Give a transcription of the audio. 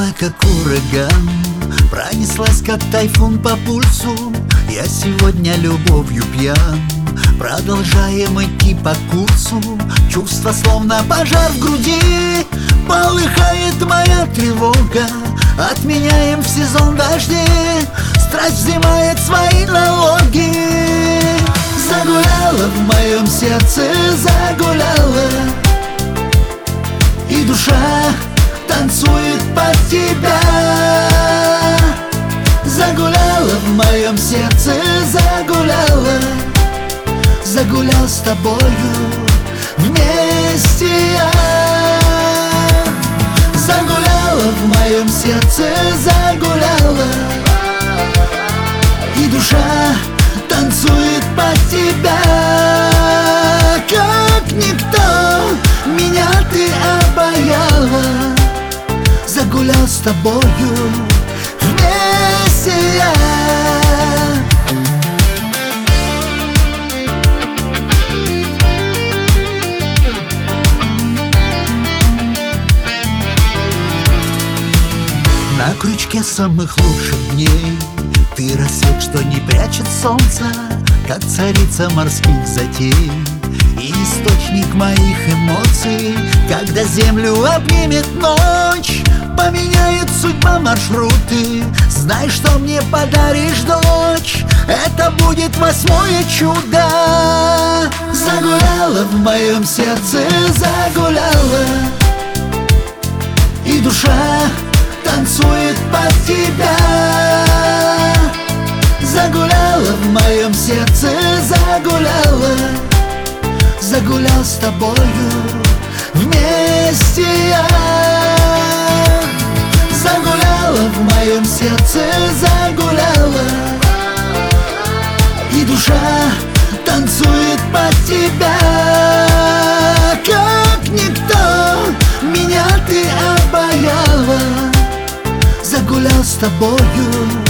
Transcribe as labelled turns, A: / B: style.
A: Налетела, как ураган, пронеслась, как тайфун по пульсу. Я сегодня любовью пьян, продолжаем идти по курсу. Чувство словно пожар в груди, полыхает моя тревога. Отменяем в сезон дождей, страсть взимает свои налоги. Загуляла в моем сердце, загуляла, и душа танцует под тебя. Загуляла в моем сердце, загуляла, загулял с тобою вместе я. Загуляла в моем сердце, загуляла, и душа танцует под тебя. Как никто меня ты обаяла, загулял с тобою вместе я. На крючке самых лучших дней ты рассвет, что не прячет солнце, как царица морских затей и источник моих эмоций. Когда землю обнимет ночь, поменяет судьба маршруты. Знай, что мне подаришь, дочь, это будет 8-е чудо. Загуляла в моем сердце, загуляла, и душа танцует под тебя. Загуляла в моем сердце, загуляла, загулял с тобою вместе я. Загуляла в моем сердце, загуляла, и душа танцует под тебя. Как никто меня ты обаяла, загулял с тобою